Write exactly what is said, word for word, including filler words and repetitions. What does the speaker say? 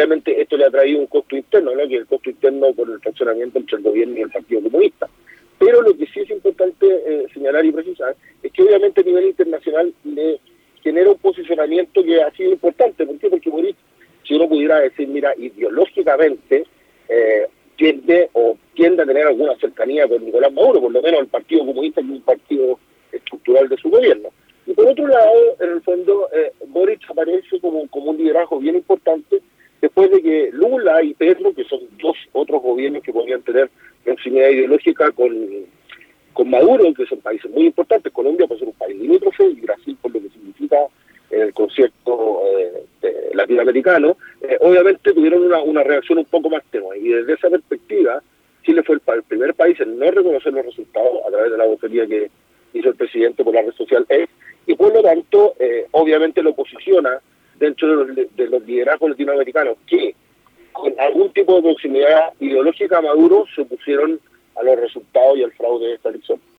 obviamente esto le ha traído un costo interno, ¿no? Que es el costo interno por el fraccionamiento entre el gobierno y el Partido Comunista. Pero lo que sí es importante eh, señalar y precisar es que obviamente a nivel internacional le genera un posicionamiento que ha sido importante. ¿Por qué? Porque Boric, si uno pudiera decir, mira, ideológicamente eh, tiende o tiende a tener alguna cercanía con Nicolás Maduro, por lo menos el Partido Comunista, que es un partido estructural de su gobierno. Y por otro lado, en el fondo, eh, Boric aparece como, como un liderazgo bien importante después de que Lula y Petro, que son dos otros gobiernos que podrían tener proximidad ideológica con, con Maduro, que son países muy importantes, Colombia por ser un país limítrofe y Brasil por lo que significa en el concierto eh, eh, latinoamericano, eh, obviamente tuvieron una, una reacción un poco más tenue. Y desde esa perspectiva, Chile fue el, el primer país en no reconocer los resultados a través de la vocería que hizo el presidente por la red social X, y por lo tanto, eh, obviamente lo posiciona dentro de los, de los liderazgos latinoamericanos que, con algún tipo de proximidad ideológica a Maduro, se opusieron